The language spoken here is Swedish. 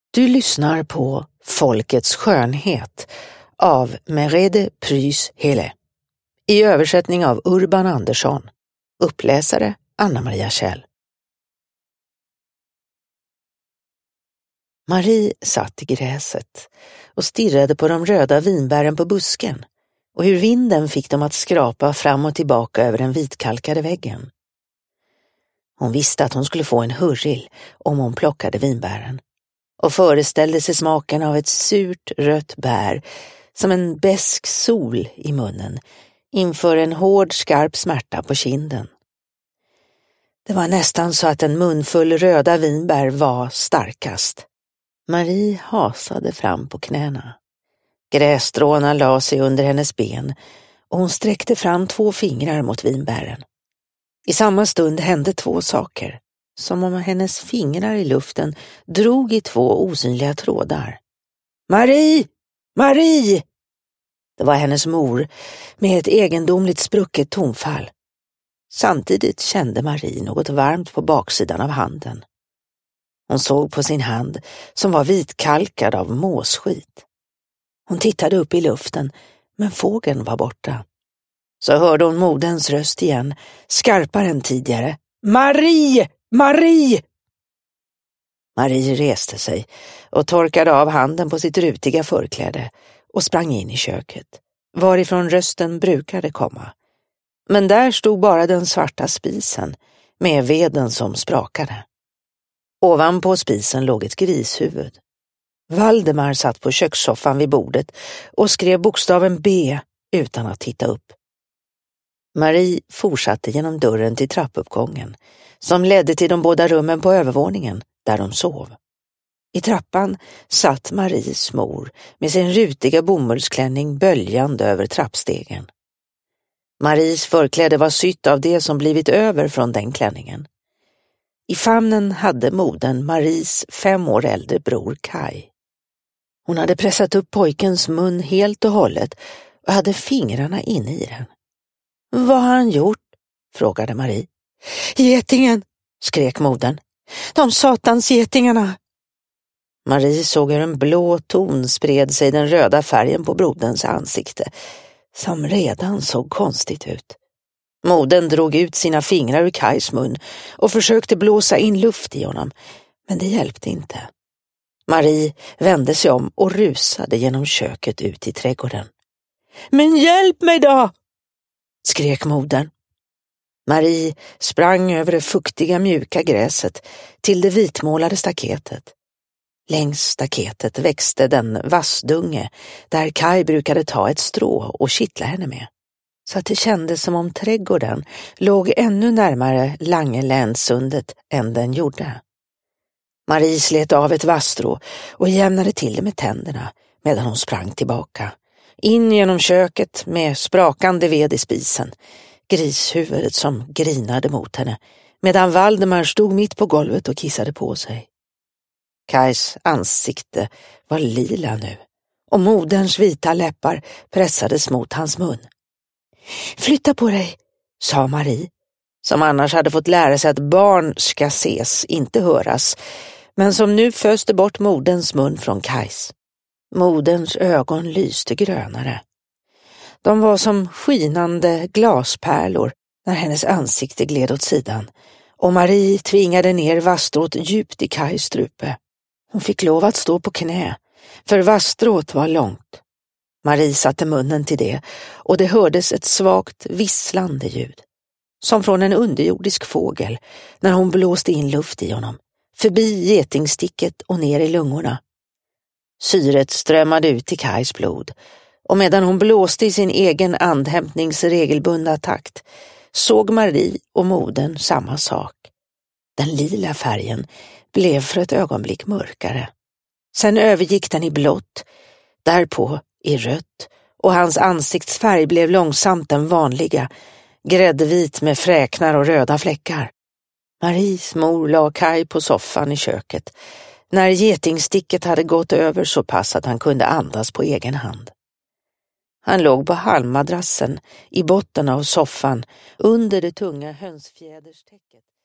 Du lyssnar på Folkets skönhet av Merete Pryds Hele. I översättning av Urban Andersson. Uppläsare Anna-Maria Kjell. Marie satt i gräset och stirrade på de röda vinbären på busken och hur vinden fick dem att skrapa fram och tillbaka över den vitkalkade väggen. Hon visste att hon skulle få en hurril om hon plockade vinbären och föreställde sig smaken av ett surt rött bär som en besk sol i munnen inför en hård skarp smärta på kinden. Det var nästan så att en munfull röda vinbär var starkast. Marie hasade fram på knäna. Grässtråna la sig under hennes ben och hon sträckte fram 2 fingrar mot vinbären. I samma stund hände 2 saker, som om hennes fingrar i luften drog i 2 osynliga trådar. Marie! Marie! Det var hennes mor med ett egendomligt sprucket tonfall. Samtidigt kände Marie något varmt på baksidan av handen. Hon såg på sin hand som var vitkalkad av måsskit. Hon tittade upp i luften, men fågeln var borta. Så hörde hon moderns röst igen, skarpare än tidigare. Marie! Marie! Marie reste sig och torkade av handen på sitt rutiga förkläde och sprang in i köket, varifrån rösten brukade komma. Men där stod bara den svarta spisen med veden som sprakade. Ovanpå spisen låg ett grishuvud. Valdemar satt på kökssoffan vid bordet och skrev bokstaven B utan att titta upp. Marie fortsatte genom dörren till trappuppgången som ledde till de båda rummen på övervåningen där de sov. I trappan satt Maries mor med sin rutiga bomullsklänning böljande över trappstegen. Maries förkläde var sytt av det som blivit över från den klänningen. I famnen hade modern Maries 5 år äldre bror Kai. Hon hade pressat upp pojkens mun helt och hållet och hade fingrarna inne i den. Vad har han gjort? Frågade Marie. Getingen, skrek modern. De satans getingarna. Marie såg hur en blå ton spred sig den röda färgen på broderns ansikte, som redan såg konstigt ut. Modern drog ut sina fingrar ur Kais mun och försökte blåsa in luft i honom, men det hjälpte inte. Marie vände sig om och rusade genom köket ut i trädgården. Men hjälp mig då! Skrek modern. Marie sprang över det fuktiga mjuka gräset till det vitmålade staketet. Längs staketet växte den vassdunge där Kai brukade ta ett strå och kittla henne med. Så att det kändes som om trädgården låg ännu närmare Langelänssundet än den gjorde. Marie slet av ett vasstrå och jämnade till det med tänderna medan hon sprang tillbaka. In genom köket med sprakande ved i spisen, grishuvudet som grinade mot henne, medan Valdemar stod mitt på golvet och kissade på sig. Kais ansikte var lila nu och moderns vita läppar pressades mot hans mun. Flytta på dig, sa Marie, som annars hade fått lära sig att barn ska ses, inte höras, men som nu föste bort moderns mun från Kais. Moderns ögon lyste grönare. De var som skinande glaspärlor när hennes ansikte gled åt sidan och Marie tvingade ner vasstrået djupt i Kais strupe. Hon fick lov att stå på knä, för vasstrået var långt. Marie satte munnen till det och det hördes ett svagt visslande ljud, som från en underjordisk fågel när hon blåste in luft i honom, förbi getingsticket och ner i lungorna. Syret strömmade ut i Kais blod och medan hon blåste i sin egen andhämtnings regelbundna takt såg Marie och modern samma sak. Den lila färgen blev för ett ögonblick mörkare. Sen övergick den i blått, därpå i rött och hans ansiktsfärg blev långsamt den vanliga, gräddvit med fräknar och röda fläckar. Maries mor la Kai på soffan i köket. När getingsticket hade gått över så pass att han kunde andas på egen hand. Han låg på halmmadrassen i botten av soffan under det tunga hönsfjäderstäcket.